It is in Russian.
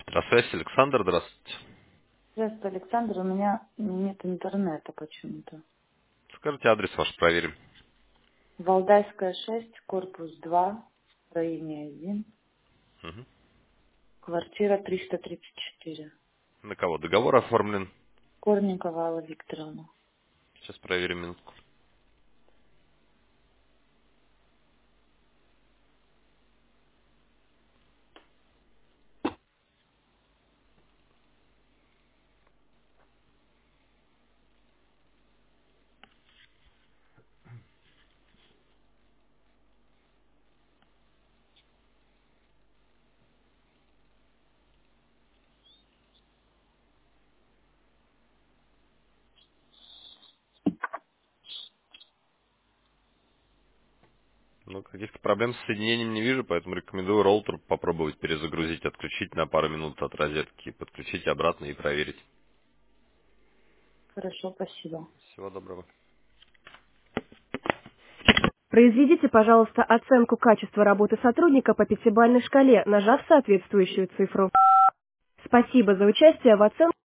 Здравствуйте, Александр, здравствуйте. Здравствуйте, Александр. У меня нет интернета почему-то. Скажите адрес ваш, проверим. Валдайская, 6, корпус 2, строение 1, Мгм. квартира 334. На кого договор оформлен? Корникова Алла Викторовна. Сейчас проверим минутку. Ну, каких-то проблем с соединением не вижу, поэтому рекомендую роутер попробовать перезагрузить, отключить на пару минут от розетки, подключить обратно и проверить. Хорошо, спасибо. Всего доброго. Произведите, пожалуйста, оценку качества работы сотрудника по пятибалльной шкале, нажав соответствующую цифру. Спасибо за участие в оценке.